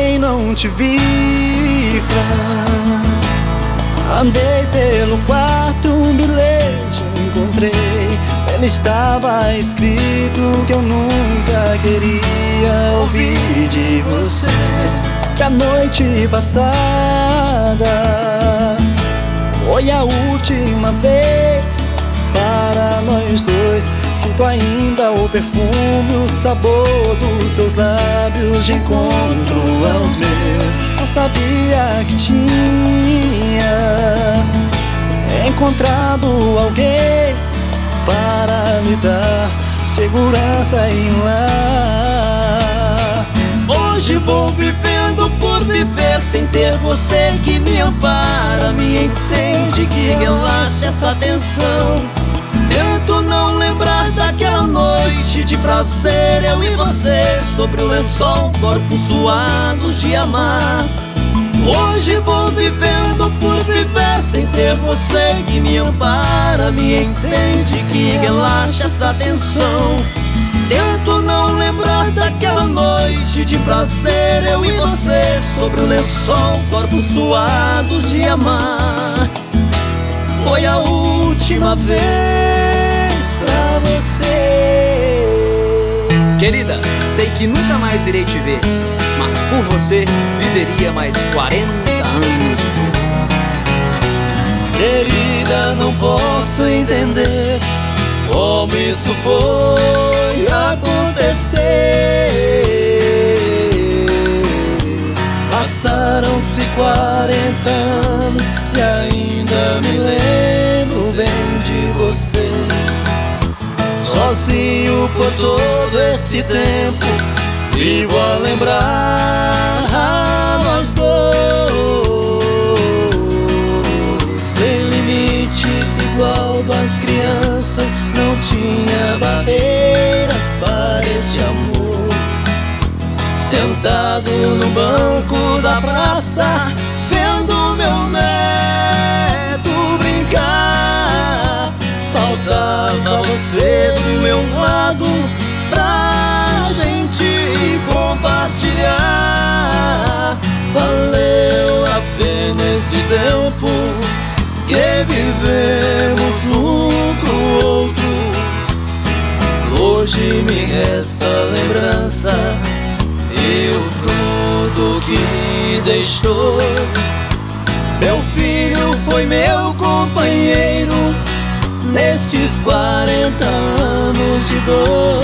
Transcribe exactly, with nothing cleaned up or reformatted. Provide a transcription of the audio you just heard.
também não te vi, Fran. Andei pelo quarto, um bilhete encontrei. Ele estava escrito que eu nunca queria ouvir de você, que a noite passada foi a última vez para nós dois. Sinto ainda o perfume, o sabor dos seus lábios de encontro aos meus. Só sabia que tinha encontrado alguém para me dar segurança em um lar. Hoje vou vivendo por viver sem ter você que me ampara, me entende, que relaxa essa tensão. Tento não lembrar daquela noite de prazer, eu e você sobre o lençol, corpos suados de amar. Hoje vou vivendo por viver sem ter você que me ampara, me entende, que relaxa essa tensão. Tento não lembrar daquela noite de prazer, eu e você sobre o lençol, corpos suados de amar. Foi a última vez pra você. Querida, sei que nunca mais irei te ver, mas por você viveria mais quarenta anos. Querida, não posso entender como isso foi acontecer. Passaram-se quarenta anos e ainda me lembro bem de você. Sozinho por todo esse tempo, vivo a lembrar nós dois. Sem limite, igual das crianças, não tinha barreiras para este amor. Sentado no banco da praça, vendo meu neto brincar, faltava você do meu lado pra gente compartilhar. Valeu a pena esse tempo que vivemos um pro outro. Hoje me resta lembrança e o fruto que deixou. Meu filho foi meu companheiro nestes quarenta anos de dor.